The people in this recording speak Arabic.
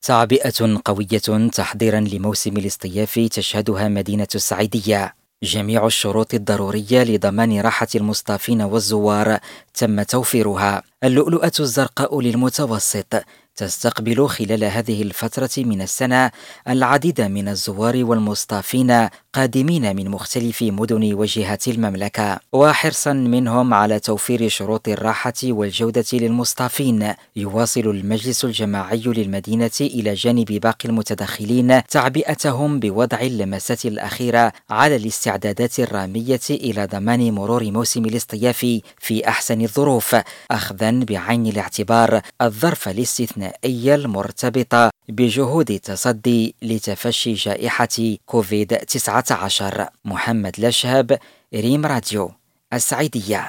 تعبئة قوية تحضيرا لموسم الاصطياف تشهدها مدينة السعيدية. جميع الشروط الضرورية لضمان راحة المصطافين والزوار تم توفيرها. اللؤلؤة الزرقاء للمتوسط تستقبل خلال هذه الفترة من السنة العديد من الزوار والمصطافين قادمين من مختلف مدن وجهات المملكة، وحرصا منهم على توفير شروط الراحة والجودة للمصطافين، يواصل المجلس الجماعي للمدينة إلى جانب باقي المتدخلين تعبئتهم بوضع اللمسات الأخيرة على الاستعدادات الرامية إلى ضمان مرور موسم الاصطياف في أحسن الظروف، أخذا بعين الاعتبار الظرف الاستثنائي المرتبطة بجهود التصدي لتفشي جائحة كوفيد-19. محمد لشهب، ريم راديو، السعيدية.